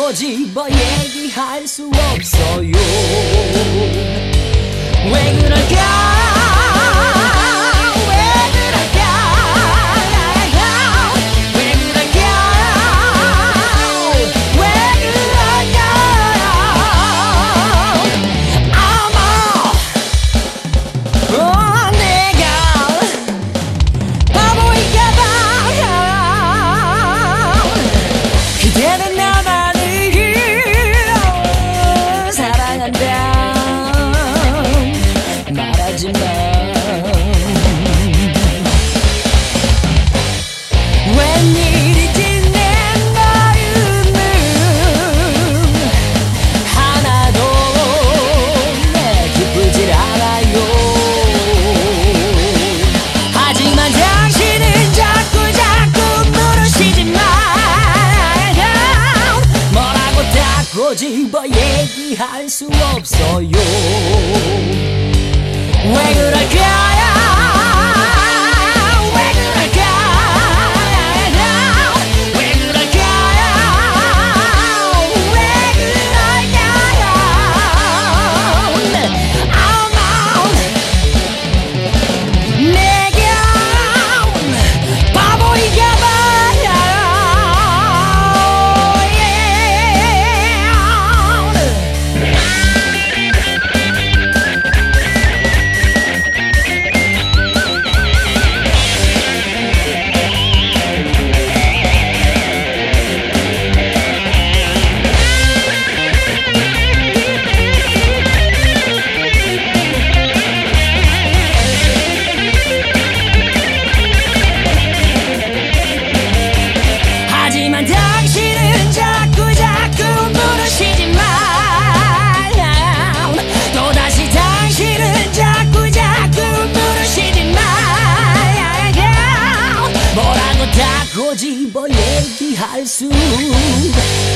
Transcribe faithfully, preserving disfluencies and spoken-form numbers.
꼬집어 얘기할 수 없어요. 왜 그럴까? 웬일이지 내 마음은 하나도 내 기쁘질 않아요. 하지만 당신은 자꾸 자꾸 물으시지만 뭐라고 다 꼬집어 얘기할 수 없어요. 왜 그럴까요? 하지만 당신은 자꾸 자꾸 물으시지만 또다시 당신은 자꾸 자꾸 물으시지만 뭐라고 다 꼬집어 얘기할 수